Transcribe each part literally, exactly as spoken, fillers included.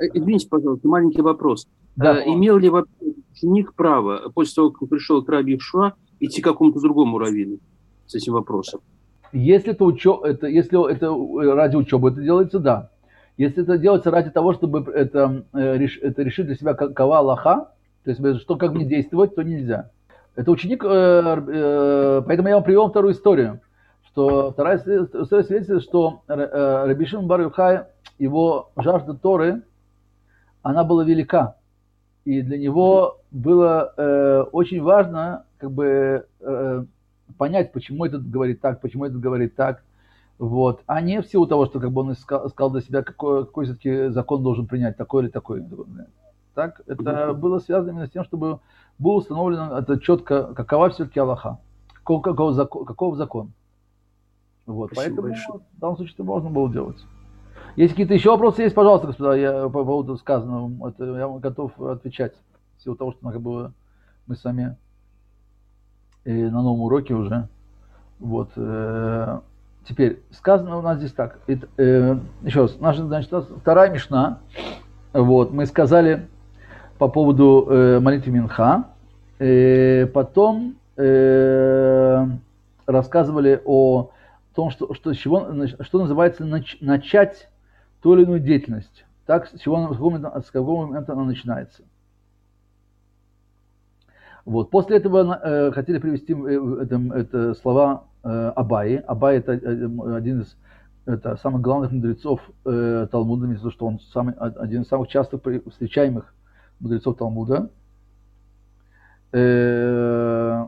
Извините, пожалуйста, маленький вопрос. Да. А, имел ли вообще ученик право, после того, как он пришел к Раби Йошуа, идти к какому-то другому раввину с этим вопросом? Если это, учё... это, если это ради учебы это делается, да. Если это делается ради того, чтобы это, это решить для себя какова Аллаха, то есть что как мне действовать, то нельзя. Это ученик, поэтому я вам привел вторую историю. Что вторая история свидетельствует, что Раби Шимон бар Йохай, его жажда Торы, она была велика. И для него было э, очень важно как бы, э, понять, почему этот говорит так, почему этот говорит так. Вот. А не в силу того, что как бы он искал, искал для себя, какой, какой все-таки закон должен принять, такой или такой. Так, это было связано именно с тем, чтобы было установлено это четко, какова все-таки Аллаха, какого, какого, закон, какого закон. Вот. Поэтому большое. В данном случае это можно было делать. Если какие-то еще вопросы есть, пожалуйста, господа, я по поводу сказанного, это, я готов отвечать. В силу того, что как бы, мы с вами э, на новом уроке уже. Вот. Э, теперь, сказано у нас здесь так. Это, э, еще раз, наша, значит, вторая мишна. Вот, мы сказали по поводу э, молитвы Минха. Э, потом э, рассказывали о том, что, что, с чего, что называется нач, начать ту или иную деятельность. Так, с, чего, с, какого, с какого момента она начинается. Вот. После этого э, хотели привести э, это, это слова э, Абаи. Абай это один из это, самых главных мудрецов э, Талмуда, потому что он самый, один из самых часто встречаемых мудрецов Талмуда. Э,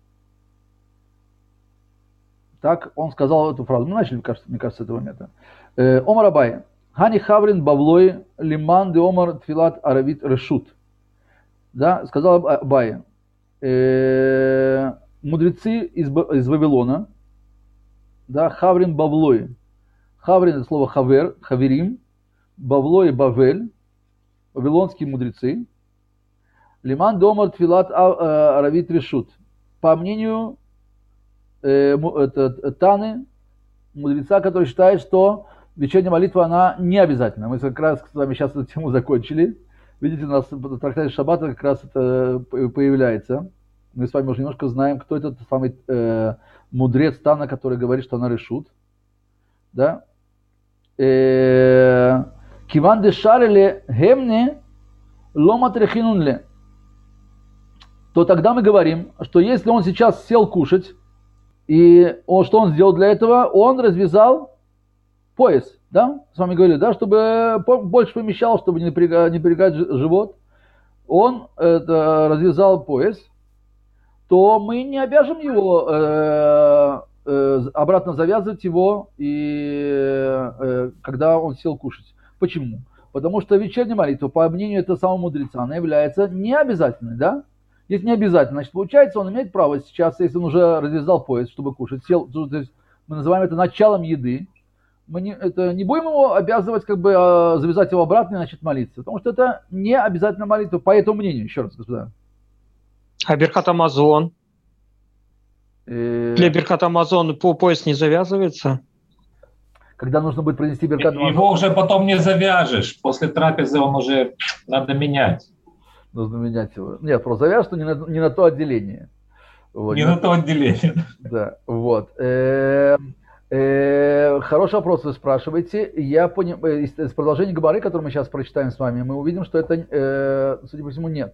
Так, он сказал эту фразу. Мы начали, мне кажется, мне кажется, с этого момента. Омар Абай. Хани хаврин бавлой лиман де омар тфилат аравит решут. Да, сказал Абай. Э, мудрецы из, из Вавилона. Да, хаврин бавлой. Хаврин это слово хавер, хаверим. Бавлой бавель. Вавилонские мудрецы. Лиман де омар тфилат аравит решут. По мнению это Таны, мудреца, который считает, что вечерняя молитва, она не обязательна. Мы как раз с вами сейчас эту тему закончили. Видите, у нас в трактате Шаббата как раз это появляется. Мы с вами уже немножко знаем, кто этот самый э, мудрец Тана, который говорит, что она решут. Да? Киван де шареле гемне ломат рехинунле. То тогда мы говорим, что если он сейчас сел кушать, и он, что он сделал для этого? Он развязал пояс, да? С вами говорили, да? Чтобы больше помещал, чтобы не напрягать, не напрягать живот. Он это, развязал пояс, то мы не обяжем его э, э, обратно завязывать его, и, э, когда он сел кушать. Почему? Потому что вечерняя молитва, по мнению этого самого мудреца, она является необязательной, да? Если не обязательно, значит, получается, он имеет право сейчас, если он уже развязал пояс, чтобы кушать, сел, то есть мы называем это началом еды, мы не, это, не будем его обязывать, как бы, завязать его обратно и начать молиться, потому что это не обязательно молитва, по этому мнению, еще раз, господа. А Беркат Амазон? Э... Для Беркат Амазон по пояс не завязывается? Когда нужно будет произнести Беркат Амазон? Его уже потом не завяжешь, после трапезы он уже надо менять. Нужно менять его. Нет, просто завяжешь, что не на, не на то отделение. Вот. Не на то отделение. Да, вот. Э, э, хороший вопрос вы спрашиваете. Я понял, из, из продолжения Гемары, которое мы сейчас прочитаем с вами, мы увидим, что это, э, судя по всему, нет.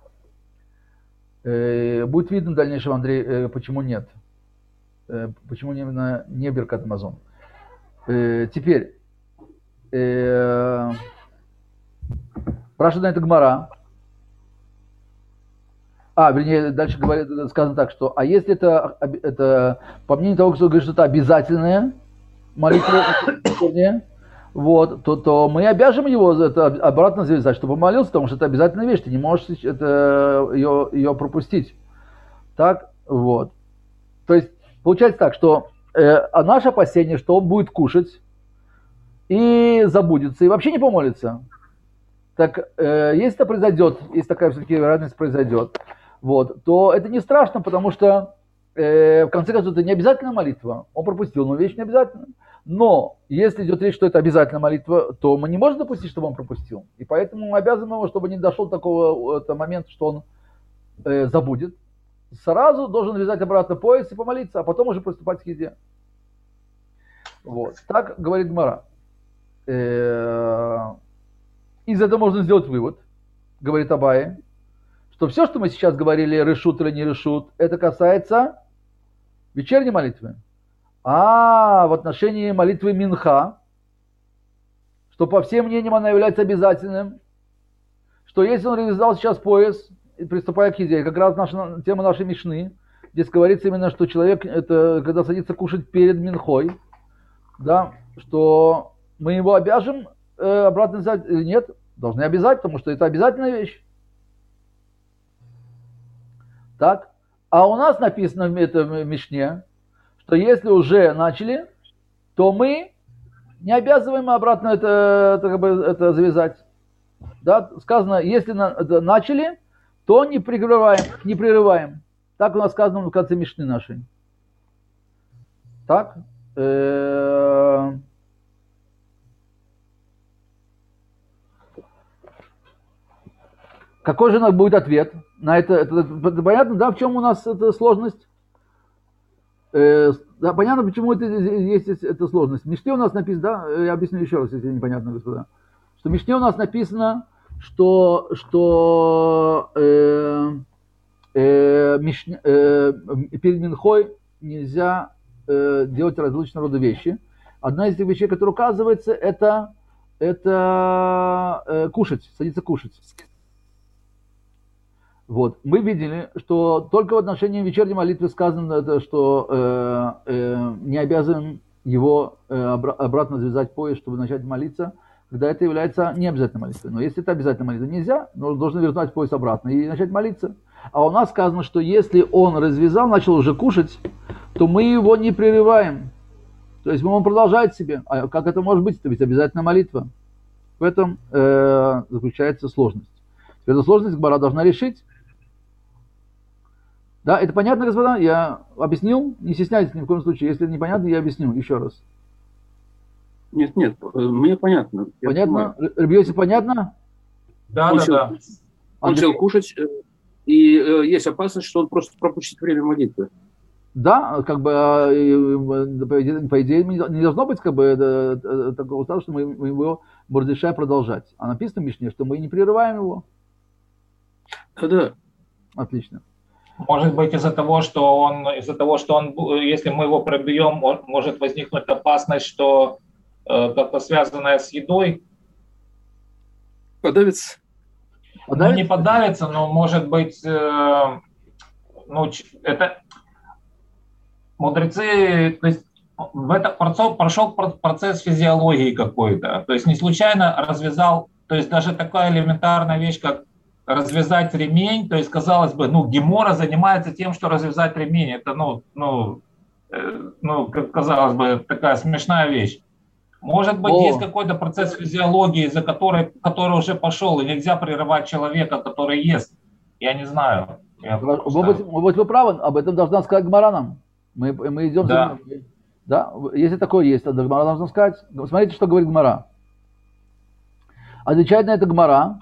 Э, будет видно в дальнейшем, Андрей, э, почему нет. Э, почему именно не Беркат Амазон. Э, теперь. Э, спрашивает на это Гемара. А, вернее, дальше говорит, сказано так, что, а если это, это по мнению того, кто говорит, что это обязательная молитва, вот, то, то мы обяжем его это обратно завязать, чтобы молился, потому что это обязательная вещь, ты не можешь это, ее, ее пропустить. Так, вот. То есть, получается так, что э, а наше опасение, что он будет кушать и забудется, и вообще не помолится. Так, э, если это произойдет, если такая все-таки вероятность произойдет, вот, то это не страшно, потому что э, в конце концов это не обязательная молитва. Он пропустил, но вещь не обязательно. Но если идет речь, что это обязательная молитва, то мы не можем допустить, чтобы он пропустил. И поэтому мы обязаны его, чтобы не дошел до такого это, момента, что он э, забудет. Сразу должен вязать обратно пояс и помолиться, а потом уже приступать к еде. Вот. Так говорит Гмара. Э, из этого можно сделать вывод, говорит Абай, что все, что мы сейчас говорили, решут или не решут, это касается вечерней молитвы. А в отношении молитвы Минха, что по всем мнениям она является обязательным, что если он развязал сейчас пояс, приступая к еде, как раз наша, тема нашей Мишны, здесь говорится именно, что человек, это когда садится кушать перед Минхой, да, что мы его обяжем э, обратно взять или нет, должны обязать, потому что это обязательная вещь. Так, а у нас написано в этом Мишне, что если уже начали, то мы не обязываем обратно это, это, как бы, это завязать. Да? Сказано, если на, это начали, то не прерываем, не прерываем. Так у нас сказано в конце Мишны нашей. Так. Э-э- Какой же у нас будет ответ на это? Это, это понятно, да, в чем у нас эта сложность? Э, да, понятно, почему это, есть эта сложность. В Мишне у нас написано, да, я объясню еще раз, если непонятно, господа, что в Мишне у нас написано, что, что э, э, Мишне, э, перед Минхой нельзя э, делать различного рода вещи. Одна из этих вещей, которая указывается, это, это э, кушать, садиться кушать. Вот. Мы видели, что только в отношении вечерней молитвы сказано, что э, э, не обязан его э, обра- обратно завязать пояс, чтобы начать молиться, когда это является необязательной молитвой. Но если это обязательная молитва, нельзя, но должен вернуть пояс обратно и начать молиться. А у нас сказано, что если он развязал, начал уже кушать, то мы его не прерываем. То есть он продолжает себе. А как это может быть? Это ведь обязательная молитва. В этом э, заключается сложность. Эту сложность Гмара должна решить. Да, это понятно, господа? Я объяснил? Не стесняйтесь ни в коем случае. Если непонятно, я объясню еще раз. Нет, нет, мне понятно. Понятно? Ребёси, понятно? Да, он да, сел, да. Он Андрей? сел кушать, и э, есть опасность, что он просто пропустит время молитвы. Да, как бы, э, по идее, по идее, не должно быть как бы э, э, такого статуса, что мы, мы его разрешаем продолжать. А написано в Мишне, что мы не прерываем его. Да-да. Отлично. Может быть, из-за того, что он, из-за того, что он, если мы его пробьем, может возникнуть опасность, что э, как-то связанное с едой. Подавится. Подавится? Ну, не подавится, но может быть, э, ну, это мудрецы, то есть в это прошел процесс физиологии какой-то. То есть не случайно развязал, то есть даже такая элементарная вещь, как развязать ремень, то есть, казалось бы, ну, Гемора занимается тем, что развязать ремень. Это, ну, ну, э, ну, казалось бы, такая смешная вещь. Может быть, О. есть какой-то процесс физиологии, за который, который уже пошел, и нельзя прерывать человека, который ест. Я не знаю. Я Вы, просто... вы, вы, вы правы, об этом должна сказать Гмара нам. Мы, мы идем Да. за... Да, если такое есть, то Гмара должна сказать. Смотрите, что говорит Гмара. Отвечает на это Гмара.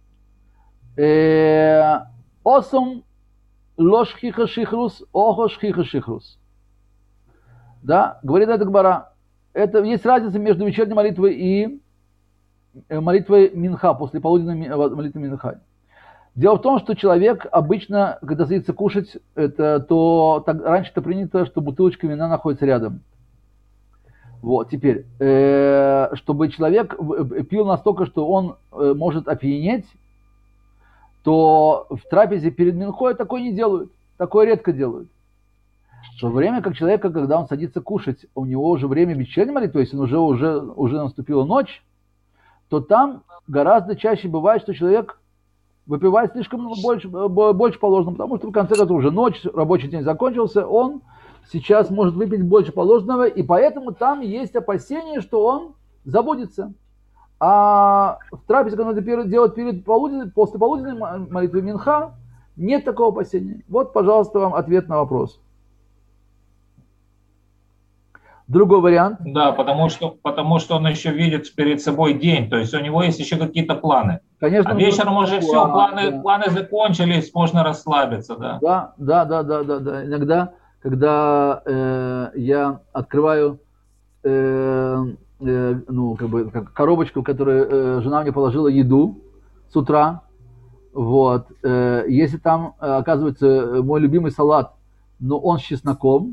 Осум лошхиха шихрус, охо шхиха шихрус. Да, говорит это Гмара. Это есть разница между вечерней молитвой и молитвой Минха, после полуденной молитвы Минха. Дело в том, что человек обычно, когда садится кушать, это, то так, раньше-то принято, что бутылочка вина находится рядом. Вот, теперь, э, чтобы человек пил настолько, что он э, может опьянеть, то в трапезе перед Минхой такое не делают, такое редко делают. В то время как человека, когда он садится кушать, у него уже время вечерней молитвы, если уже, уже, уже наступила ночь, то там гораздо чаще бывает, что человек выпивает слишком больше, больше положенного, потому что в конце концов уже ночь, рабочий день закончился, он сейчас может выпить больше положенного, и поэтому там есть опасение, что он забудется. А в трапезе, когда надо делать перед полуденной, после полуденной молитвы Минха, нет такого опасения. Вот, пожалуйста, вам ответ на вопрос. Другой вариант. Да, потому что, потому что он еще видит перед собой день, то есть у него есть еще какие-то планы. Конечно, а вечером уже все, планы, да. планы закончились, можно расслабиться, да. Да, да, да, да, да, да. Иногда, когда э, я открываю э, э, ну, как бы, как коробочку, в которую э, жена мне положила еду с утра, вот, э, если там э, оказывается мой любимый салат, но он с чесноком,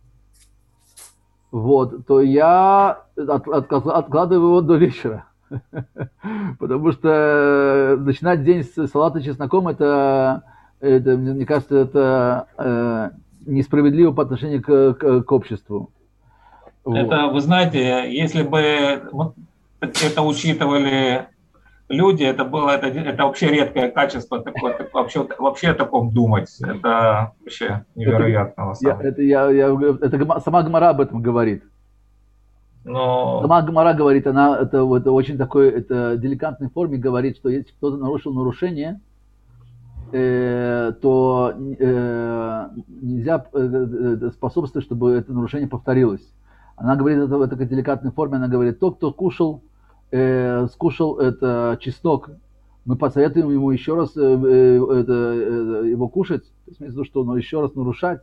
вот, то я от, от, откладываю его до вечера. Потому что начинать день с салата с чесноком, это, это мне кажется, это э, несправедливо по отношению к, к, к обществу. Это, вы знаете, если бы это учитывали люди, это было это, это вообще редкое качество, такое, такое, вообще, вообще о таком думать. Это вообще невероятно. Это, на самом я, это, я, я, это сама Гемара об этом говорит. Но... Сама Гемара говорит, она это, это очень такой это деликатной форме говорит, что если кто-то нарушил нарушение, э, то э, нельзя э, способствовать, чтобы это нарушение повторилось. Она говорит это в такой деликатной форме, она говорит, тот, кто кушал, э, скушал это чеснок, мы посоветуем ему еще раз э, э, это, э, его кушать, то есть, в смысле, что он еще раз нарушать.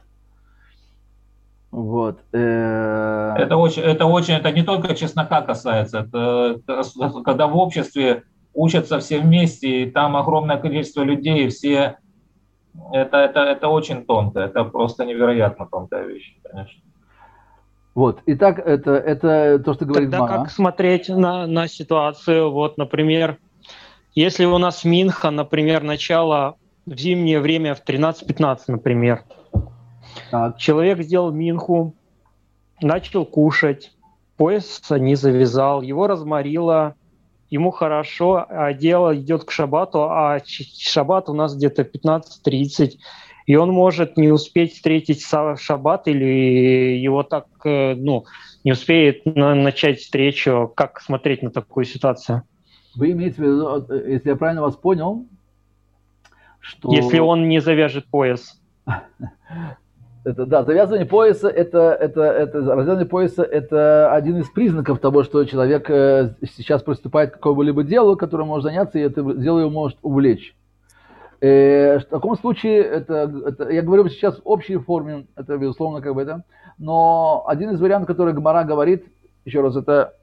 Вот. Это очень, это очень, это не только чеснока касается, это, это когда в обществе учатся все вместе, и там огромное количество людей, все, это, это, это очень тонко, это просто невероятно тонкая вещь, конечно. Вот, итак, это, это то, что говорит Тогда Гемара. как смотреть на, на ситуацию, вот, например, если у нас Минха, например, начало в зимнее время в тринадцать пятнадцать, например, так. Человек сделал минху, начал кушать, пояс не завязал, его разморило, ему хорошо, а дело идет к шаббату, а шаббат у нас где-то пятнадцать тридцать, и он может не успеть встретить шаббат, или его так, ну, не успеет начать встречу. Как смотреть на такую ситуацию? Вы имеете в виду, если я правильно вас понял, что... Если он не завяжет пояс. Это, да, завязывание пояса, это, это, это, развязывание пояса, это один из признаков того, что человек э, сейчас приступает к какому-либо делу, которым может заняться, и это дело его может увлечь. Э, в таком случае, это, это, я говорю сейчас в общей форме, это безусловно как бы это, но один из вариантов, который Гемара говорит, еще раз, это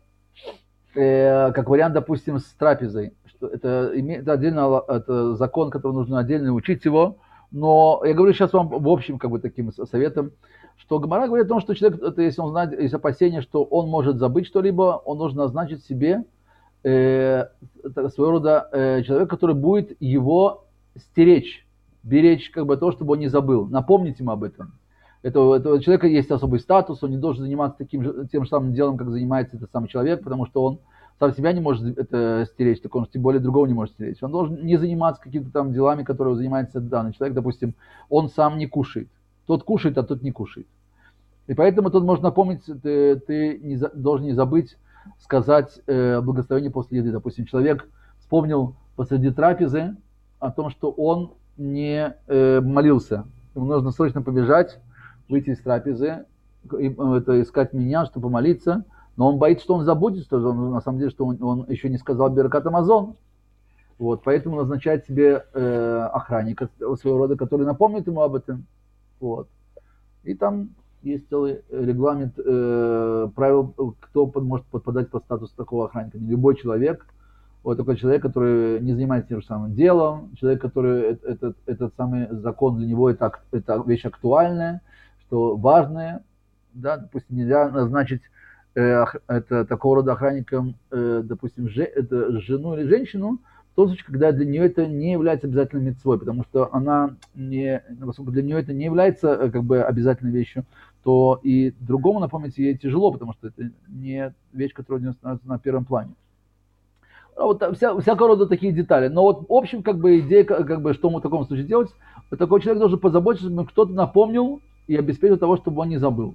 э, как вариант, допустим, с трапезой. Что это, это отдельно, это закон, который нужно отдельно учить его. Но я говорю сейчас вам в общем как бы таким советом, что Гемара говорит о том, что человек, это, если он знает, есть опасение, что он может забыть что-либо, он должен назначить себе э, своего рода э, человека, который будет его стеречь, беречь как бы то, чтобы он не забыл, напомнить ему об этом. Это, у этого человека есть особый статус, он не должен заниматься таким же, тем же самым делом, как занимается этот самый человек, потому что он сам себя не может это стеречь, так он тем более другого не может стеречь. Он должен не заниматься какими-то там делами, которые занимается данный человек. Допустим, он сам не кушает. Тот кушает, а тот не кушает. И поэтому тут можно напомнить, ты, ты не за, должен не забыть сказать э, благословение после еды. Допустим, человек вспомнил посреди трапезы о том, что он не э, молился. Ему нужно срочно побежать, выйти из трапезы, и, это, искать меня, чтобы помолиться. Но он боится, что он забудет, что он, на самом деле, что он, он еще не сказал Беркат Амазон. Вот, поэтому назначает себе э, охранника своего рода, который напомнит ему об этом. Вот. И там есть целый регламент э, правил, кто под, может подпадать под статус такого охранника. Не любой человек. Вот такой человек, который не занимается тем же самым делом. Человек, который этот, этот самый закон для него это, это вещь актуальная, что важная. Да, допустим, нельзя назначить это такого рода охранником, допустим, же, это жену или женщину, в том случае, когда для нее это не является обязательной мицвой, потому что она не, для нее это не является как бы обязательной вещью, то и другому напомнить ей тяжело, потому что это не вещь, которая у нее становится на первом плане. Вот вся, всякого рода такие детали. Но вот в общем, как бы идея, как бы, что ему в таком случае делать, вот такой человек должен позаботиться, чтобы кто-то напомнил и обеспечил того, чтобы он не забыл.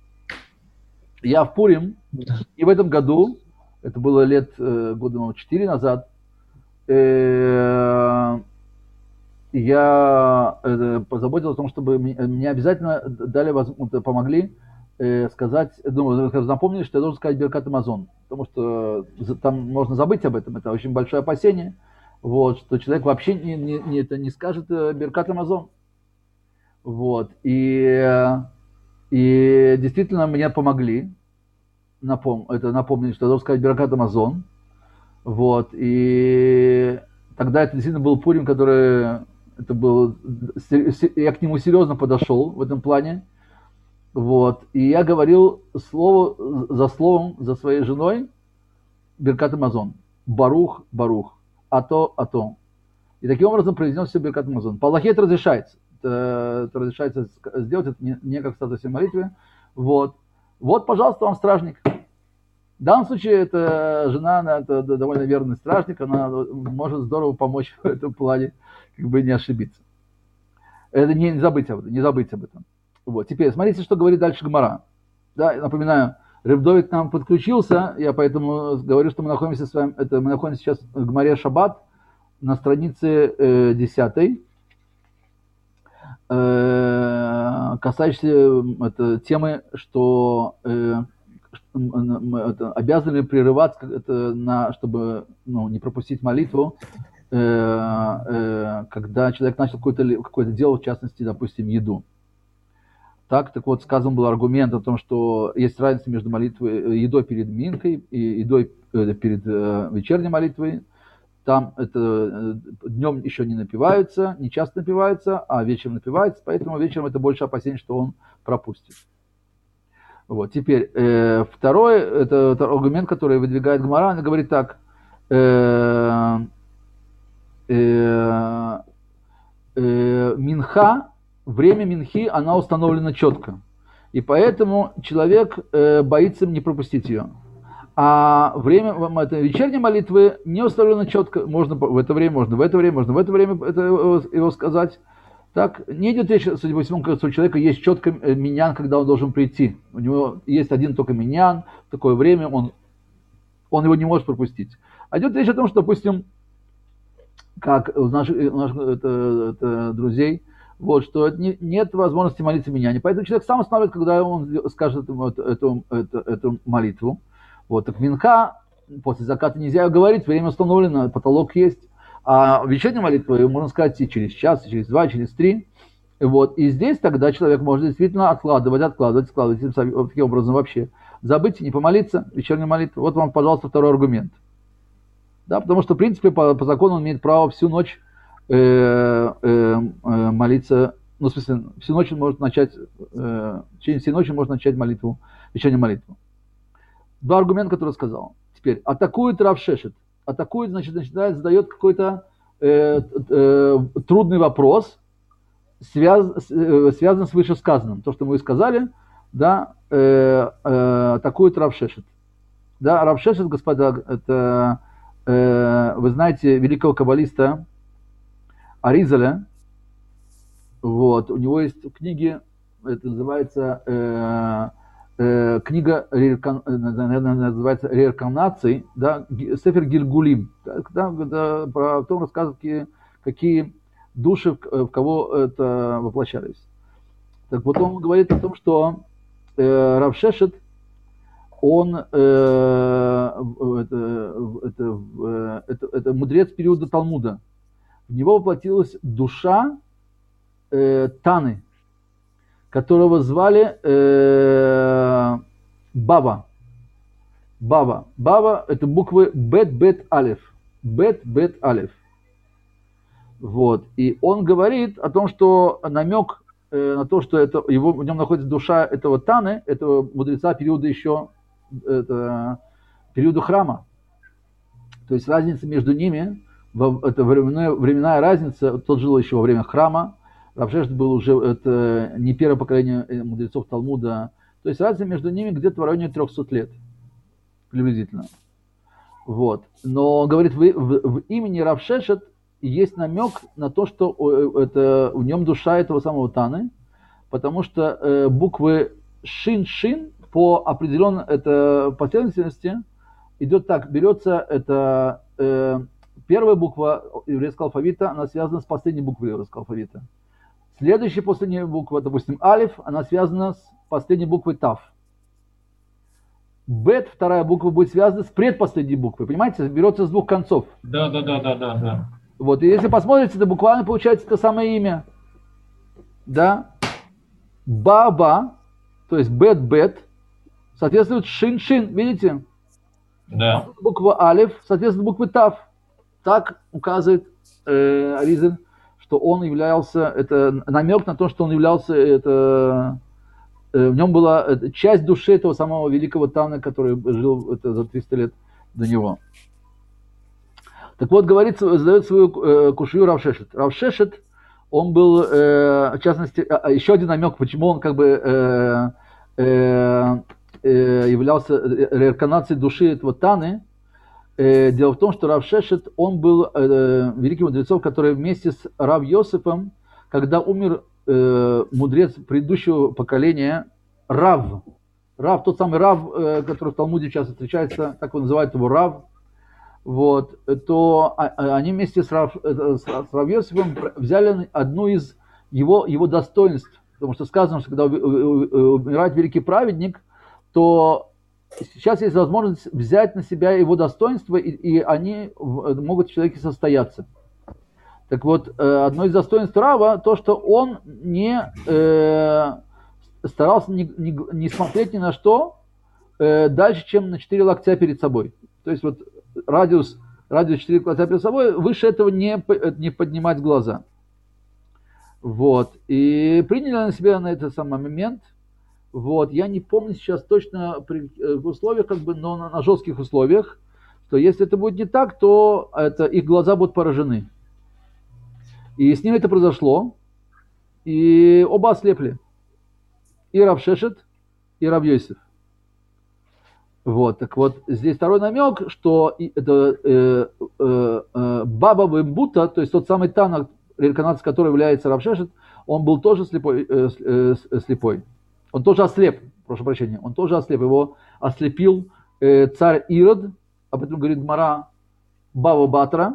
Я в Пурим, и в этом году, это было лет, э, года четыре назад, э, я э, позаботился о том, чтобы мне, мне обязательно дали, помогли э, сказать, ну, напомнили, что я должен сказать Беркат Амазон, потому что там можно забыть об этом, это очень большое опасение, вот, что человек вообще не, не, не, это не скажет Беркат Амазон. Вот, и, и действительно мне помогли, напом, это напомнили, что я должен сказать Беркат Амазон, вот, и тогда это действительно был Пурим, который, это был, я к нему серьезно подошел в этом плане, вот, и я говорил слово за словом, за своей женой Беркат Амазон, Барух, Барух, Ато, Ато, и таким образом произнес все Беркат Амазон. По Аллахе это разрешается, это, это разрешается сделать, это не, не как в статусе молитвы, вот, вот, пожалуйста, вам стражник. В данном случае это жена, она это довольно верный стражник, она может здорово помочь в этом плане, как бы не ошибиться. Это не, не забыть об этом, не забыть об этом. Вот. Теперь смотрите, что говорит дальше Гемара. Да, я напоминаю, Рeb Довид к нам подключился, я поэтому говорю, что мы находимся с вами, это, мы находимся сейчас в Гемаре Шаббат на странице э, десятой, э, касающейся это, темы, что э, это, обязаны ли прерываться, это, на, чтобы ну, не пропустить молитву, э, э, когда человек начал какое-то, какое-то дело, в частности, допустим, еду. Так, так вот, сказан был аргумент о том, что есть разница между молитвой, едой перед минкой и едой э, перед э, вечерней молитвой. Там это э, днем еще не напиваются, не часто напиваются, а вечером напиваются, поэтому вечером это больше опасений, что он пропустит. Вот, теперь, э, второй, это, это аргумент, который выдвигает Гемара, он говорит так, э, э, э, минха, время минхи, она установлена четко, и поэтому человек э, боится не пропустить ее. А время это, вечерней молитвы не установлено четко, можно в это время, можно в это время, можно в это время это его, его сказать. Так, не идет речь, судя по всему, кажется, у человека есть четко миньян, когда он должен прийти. У него есть один только миньян, в такое время он, он его не может пропустить. А идет речь о том, что, допустим, как у наших, у наших это, это, друзей, вот, что не, нет возможности молиться миньяне. Поэтому человек сам останавливает, когда он скажет эту, эту, эту, эту молитву. Вот, так минха, после заката нельзя говорить, время установлено, потолок есть. А вечернюю молитву можно сказать и через час, и через два, и через три. Вот. И здесь тогда человек может действительно откладывать, откладывать, откладывать, вот таким образом вообще забыть и не помолиться, вечернюю молитву. Вот вам, пожалуйста, второй аргумент. Да, потому что, в принципе, по, по закону он имеет право всю ночь э, э, э, молиться, ну, в смысле, всю ночь он может начать, э, в течение всей ночи можно начать молитву, вечернюю молитву. Два аргумента, которые сказал. Теперь, атакует Рав Шешет. Атакует, значит, начинает, задает какой-то э, э, трудный вопрос, связ, э, связанный с вышесказанным. То, что мы и сказали, да, э, э, атакует Рав Шешет. Да, Рав Шешет, господа, это, э, вы знаете, великого каббалиста Аризаля. Вот, у него есть книги, это называется... Э, книга, наверное, называется «Реинкарнации», да, Сефер Гильгулим, да, да, про том рассказывает, какие, какие души в кого это воплощались. Так вот, он говорит о том, что э, Рав Шешет, он э, это, это, это, это мудрец периода Талмуда. В него воплотилась душа э, Таны, которого звали э, Бава. Бава. Бава – это буквы Бет, Бет, Алеф. Бет, Бет, Алеф. Вот. И он говорит о том, что намек э, на то, что это, его, в нем находится душа этого Таны, этого мудреца периода еще, это, периода храма. То есть разница между ними, это временная, временная разница, тот жил еще во время храма, Рав Шешет был уже это, не первое поколение мудрецов Талмуда. То есть разница между ними где-то в районе трехсот лет. Приблизительно. Вот. Но, говорит, в, в, в имени Рав Шешет есть намек на то, что это, в нем душа этого самого Таны, потому что э, буквы Шин-Шин по определенной это, последовательности идет так. Берется это, э, первая буква еврейского алфавита, она связана с последней буквой еврейского алфавита. Следующая последняя буква, допустим, алиф, она связана с последней буквой тав. Бет, вторая буква, будет связана с предпоследней буквой. Понимаете, берется с двух концов. Да, да, да, да, да, да. Вот, и если посмотрите, это буквально получается то самое имя. Да? Баба, то есть бет-бет, соответствует шин-шин, видите? Да. Буква алиф, соответствует букве тав. Так указывает э, Аризаль, что он являлся, это намек на то, что он являлся, это, э, в нем была это, часть души этого самого великого Тана, который жил это, за триста лет до него. Так вот, говорит, задает свою э, кушью Рав Шешет. Рав Шешет, он был, э, в частности, а, еще один намек, почему он как бы э, э, э, являлся реинкарнацией души этого Таны. Э, дело в том, что Рав Шешет, он был э, великим мудрецом, который вместе с Рав Йосифом, когда умер э, мудрец предыдущего поколения, Рав, Рав, тот самый Рав, э, который в Талмуде часто встречается, так он называет его Рав, вот, то они вместе с Рав, с Рав Йосифом взяли одну из его, его достоинств, потому что сказано, что когда умирает великий праведник, то сейчас есть возможность взять на себя его достоинства, и, и они могут в человеке состояться. Так вот, одно из достоинств Рава, то, что он не э, старался не, не, не смотреть ни на что э, дальше, чем на четыре локтя перед собой. То есть вот радиус, радиус четыре локтя перед собой, выше этого не, не поднимать глаза. Вот. И приняли на себя на этот самый момент. Вот. Я не помню сейчас точно при, в условиях, как бы, но на, на жестких условиях, что если это будет не так, то это, их глаза будут поражены. И с ним это произошло. И оба ослепли. И Рав Шешет, и Рав Йосиф. Вот, так вот, здесь второй намек, что это э, э, э, Баба Вембута, то есть тот самый Тана, реинкарнация которого является Рав Шешет, он был тоже слепой, э, э, слепой. Он тоже ослеп, прошу прощения, он тоже ослеп. Его ослепил э, царь Ирод, об этом говорит Гмара Бава Батра,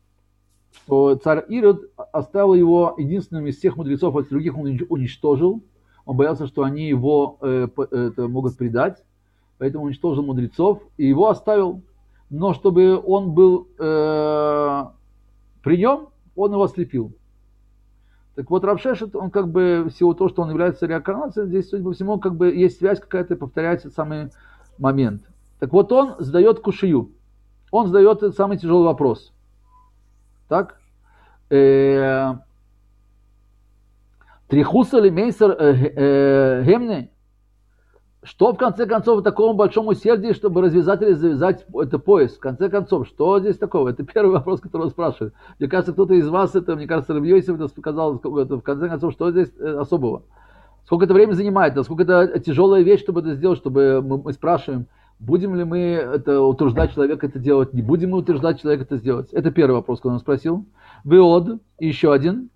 что царь Ирод оставил его единственным из всех мудрецов, от других он уничтожил. Он боялся, что они его э, это, могут предать. Поэтому уничтожил мудрецов и его оставил. Но чтобы он был э, при нем, он его ослепил. Так вот, Рав Шешет, он как бы всего того, что он является реинкарнацией, здесь, судя по всему, как бы есть связь какая-то, повторяется самый момент. Так вот, он задает кушию. Он задает этот самый тяжелый вопрос. Так? Трихуса ли мейсер гемне? Что в конце концов в таком большом усердии, чтобы развязать или завязать это пояс? В конце концов, что здесь такого? Это первый вопрос, который он спрашивает. Мне кажется, кто-то из вас, это, мне кажется, Рав Йосиф это сказал, это, в конце концов, что здесь особого? Сколько это времени занимает? Насколько это тяжелая вещь, чтобы это сделать, чтобы мы, мы спрашиваем, будем ли мы это, утруждать человека это делать, не будем мы утруждать человека это сделать? Это первый вопрос, который он спросил. Веод, и еще один.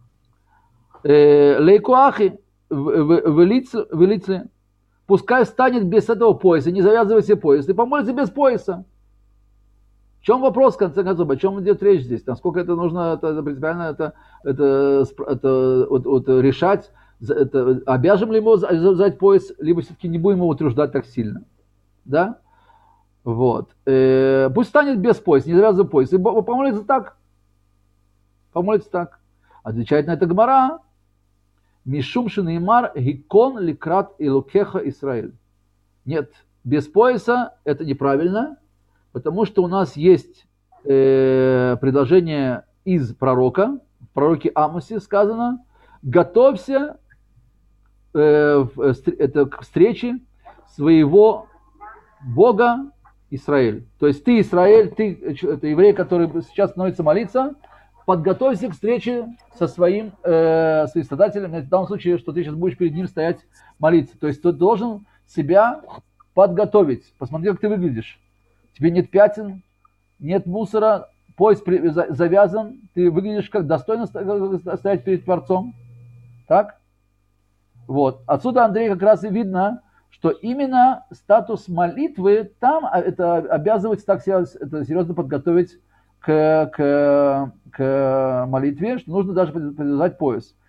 Лейкуахи, велицы. Пускай встанет без этого пояса, не завязывай себе пояс, и помолится без пояса. В чем вопрос, в конце концов, о чем идет речь здесь? Насколько это нужно, это, это принципиально это, это, это, вот, вот, решать, это, обяжем ли ему завязать пояс, либо все-таки не будем его утруждать так сильно. Да? Вот. Э, пусть встанет без пояса, не завязывай пояс, и помолится так. Помолится так. Отвечает на это Гмара. Мишум шинеймар гикон ликрат илукеха Исраэль. Нет, без пояса это неправильно, потому что у нас есть э, предложение из пророка, в пророке Амосе сказано, готовься э, в, это, к встрече своего Бога Израиль. То есть ты, Израиль, ты, это еврей, который сейчас становится молиться, подготовься к встрече со своим, э, своим страдателем, в данном случае, что ты сейчас будешь перед ним стоять молиться. То есть ты должен себя подготовить. Посмотри, как ты выглядишь. Тебе нет пятен, нет мусора, пояс завязан, ты выглядишь как достойно стоять перед Творцом. Так? Вот. Отсюда, Андрей, как раз и видно, что именно статус молитвы там это обязывает так себя это серьезно подготовить к, к, к молитве, что нужно даже подвязать пояс.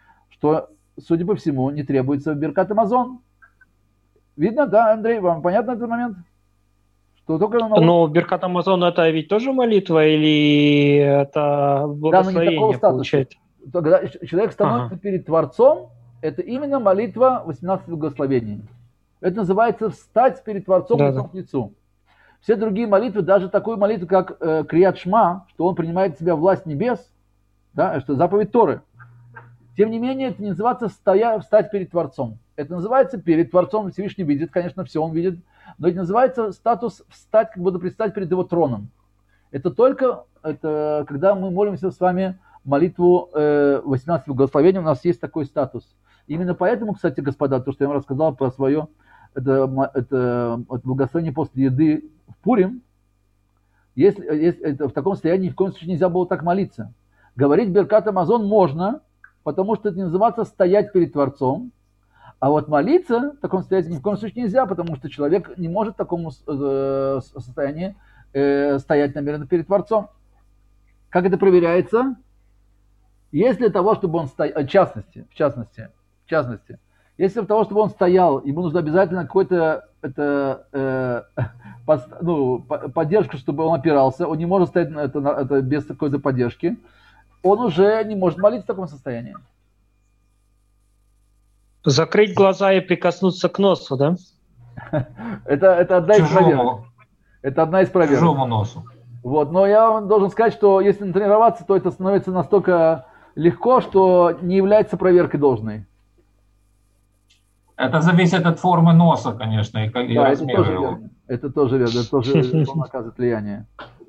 что, судя по всему, не требуется в Беркат Амазон. Видно, да, Андрей, вам понятно этот момент? Что только на... Но Беркат Амазон это ведь тоже молитва или это благословение, да, получается? Когда человек становится ага. перед Творцом, это именно молитва восемнадцати благословений. Это называется встать перед Творцом да, лицом да. к лицу. Все другие молитвы, даже такую молитву, как э, Крият Шма, что он принимает в себя власть небес, да, что заповедь Торы. Тем не менее, это не называется стоя, встать перед Творцом. Это называется перед Творцом. Всевышний видит, конечно, все он видит. Но это называется статус встать, как будто предстать перед его троном. Это только это, когда мы молимся с вами молитву э, восемнадцати благословений, у нас есть такой статус. Именно поэтому, кстати, господа, то, что я вам рассказал про свое это, это, это благословение после еды в Пурим, если, если это, в таком состоянии ни в коем случае нельзя было так молиться. Говорить Беркат Амазон можно, потому что это не называется стоять перед Творцом, а вот молиться в таком состоянии ни в коем случае нельзя, потому что человек не может в таком э, состоянии э, стоять намеренно перед Творцом. Как это проверяется? Есть для того, чтобы он стоял, в частности, в частности, в частности, если для того, чтобы он стоял, ему нужно обязательно какой-то это, э, под, ну, поддержку, чтобы он опирался, он не может стоять на это, на это без какой-то поддержки, он уже не может молиться в таком состоянии. Закрыть глаза и прикоснуться к носу, да? это, это одна из проверок. Это одна из проверок. Чужому носу. Вот, но я вам должен сказать, что если натренироваться, то это становится настолько легко, что не является проверкой должной. Это зависит от формы носа, конечно, и, и да, размера это его. Верно. Это тоже верно, это тоже он оказывает влияние.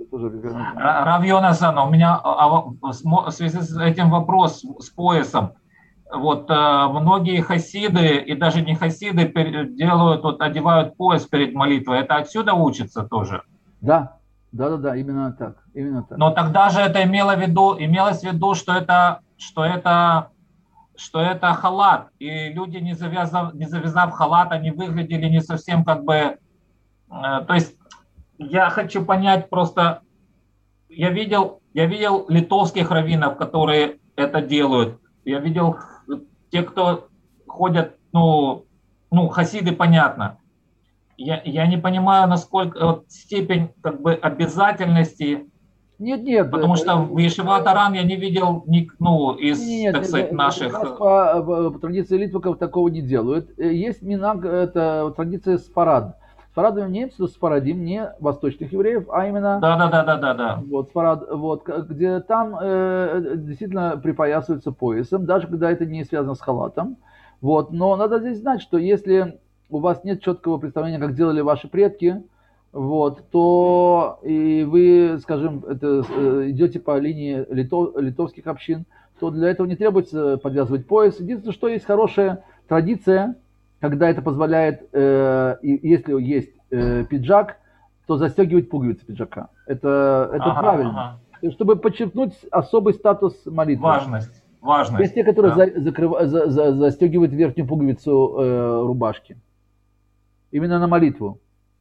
Рав Йонасан, у меня в связи с этим вопрос с поясом. Вот многие хасиды и даже не хасиды делают, вот, одевают пояс перед молитвой. Это отсюда учится тоже? Да. Да, да, да, именно так, именно так. Но тогда же это имело в виду, имелось в виду, что это, что это, что это халат, и люди, не завязав, не завязав халат, они выглядели не совсем как бы, э, то есть я хочу понять просто, я видел, я видел литовских раввинов, которые это делают, я видел те, кто ходят, ну, ну хасиды, понятно. Я, я не понимаю, насколько вот, степень как бы обязательности. Нет, нет. Потому что в Ешива Таран я не видел ну, из, нет, так сказать, нет, наших... По, по, по традиции литваков такого не делают. Есть минаг, это традиция спарад. Спарадом имеется в виду спарадим, не восточных евреев, а именно... Да, да, да, да, да, да. Вот, спарад, вот, где там э, действительно припоясывается поясом, даже когда это не связано с халатом. Вот, но надо здесь знать, что если у вас нет четкого представления, как делали ваши предки, вот, то и вы, скажем, это, идете по линии литов, литовских общин, то для этого не требуется подвязывать пояс. Единственное, что есть хорошая традиция, когда это позволяет, э, и, если есть э, пиджак, то застегивать пуговицы пиджака. Это, это ага, правильно. Ага. Чтобы подчеркнуть особый статус молитвы. Важность. Важность. Есть те, которые да. за, закрыв, за, за, застегивают верхнюю пуговицу э, рубашки. Именно на молитву.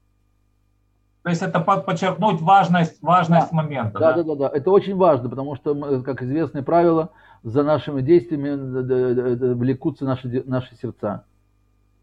То есть это подчеркнуть важность, важность да. момента. Да, да? да, да, да. Это очень важно, потому что, как известное правило, за нашими действиями влекутся наши, наши сердца.